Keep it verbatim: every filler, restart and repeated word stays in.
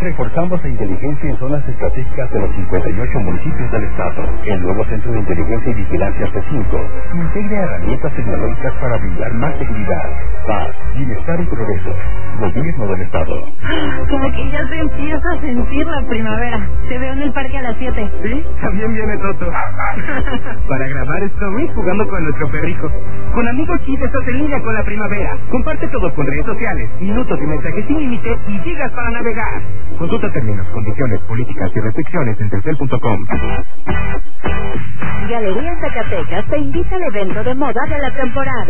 Reforzamos la inteligencia en zonas estratégicas de los cincuenta y ocho municipios del estado. El nuevo Centro de Inteligencia y Vigilancia C cinco integra herramientas tecnológicas para brindar más seguridad, paz, bienestar y progreso. Gobierno del estado. Como que ya se empieza a sentir la primavera. Te veo en el parque a las siete. Sí, también viene Toto. Para grabar stories jugando con nuestro perrijo. Con Amigo Chip estás en línea con la primavera. Comparte todo con redes sociales, minutos y mensajes sin límite y gigas para navegar. Consulta términos, condiciones, políticas y restricciones en telcel punto com. Galerías Zacatecas te invita al evento de moda de la temporada.